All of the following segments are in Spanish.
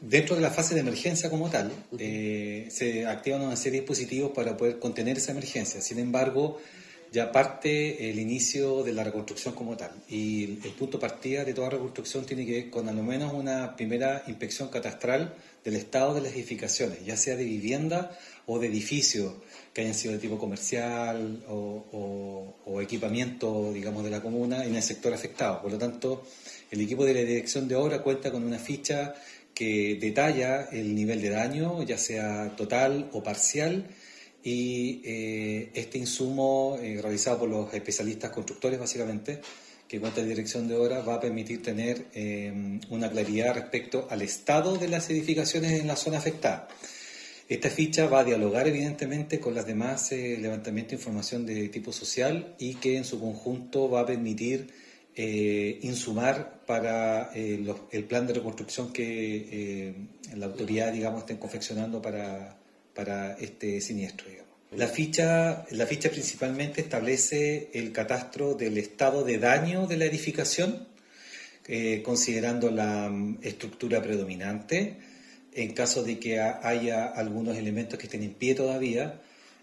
Dentro de la fase de emergencia como tal, se activan una serie de dispositivos para poder contener esa emergencia. Sin embargo, ya parte el inicio de la reconstrucción como tal. Y el punto de partida de toda reconstrucción tiene que ver con al menos una primera inspección catastral del estado de las edificaciones, ya sea de vivienda o de edificios que hayan sido de tipo comercial o equipamiento, digamos, de la comuna en el sector afectado. Por lo tanto, el equipo de la Dirección de Obra cuenta con una ficha que detalla el nivel de daño, ya sea total o parcial, y este insumo realizado por los especialistas constructores básicamente, que cuenta la Dirección de Obra, va a permitir tener una claridad respecto al estado de las edificaciones en la zona afectada. Esta ficha va a dialogar evidentemente con las demás levantamientos de información de tipo social y que en su conjunto va a permitir insumar para el plan de reconstrucción que la autoridad, digamos, estén confeccionando para este siniestro, digamos. La ficha principalmente establece el catastro del estado de daño de la edificación, considerando la estructura predominante. En caso de que haya algunos elementos que estén en pie todavía,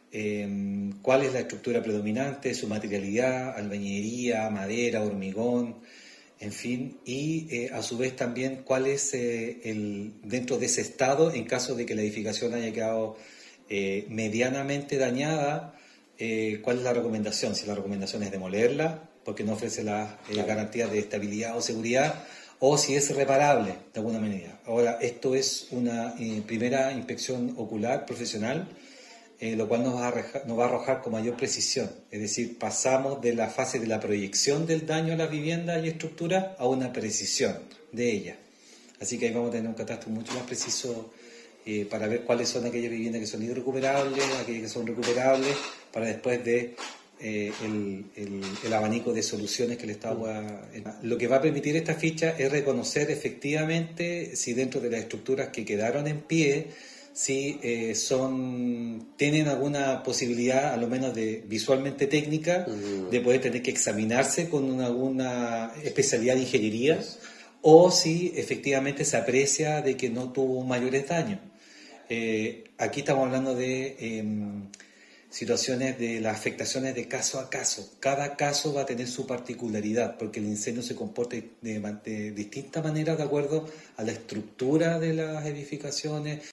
cuál es la estructura predominante, su materialidad, albañilería, madera, hormigón, en fin, y a su vez también cuál es dentro de ese estado, en caso de que la edificación haya quedado medianamente dañada, cuál es la recomendación, si la recomendación es demolerla, porque no ofrece las garantías de estabilidad o seguridad, o si es reparable de alguna manera. Ahora, esto es una primera inspección ocular profesional, lo cual nos va a arrojar con mayor precisión. Es decir, pasamos de la fase de la proyección del daño a las viviendas y estructuras a una precisión de ellas. Así que ahí vamos a tener un catastro mucho más preciso para ver cuáles son aquellas viviendas que son irrecuperables, aquellas que son recuperables, para después de el abanico de soluciones que el Estado va... Lo que va a permitir esta ficha es reconocer efectivamente si dentro de las estructuras que quedaron en pie, si tienen alguna posibilidad, a lo menos de visualmente técnica, de poder tener que examinarse con alguna especialidad de ingeniería, o si efectivamente se aprecia de que no tuvo mayores daños. Aquí estamos hablando de situaciones de las afectaciones de caso a caso. Cada caso va a tener su particularidad, porque el incendio se comporta de distintas maneras de acuerdo a la estructura de las edificaciones,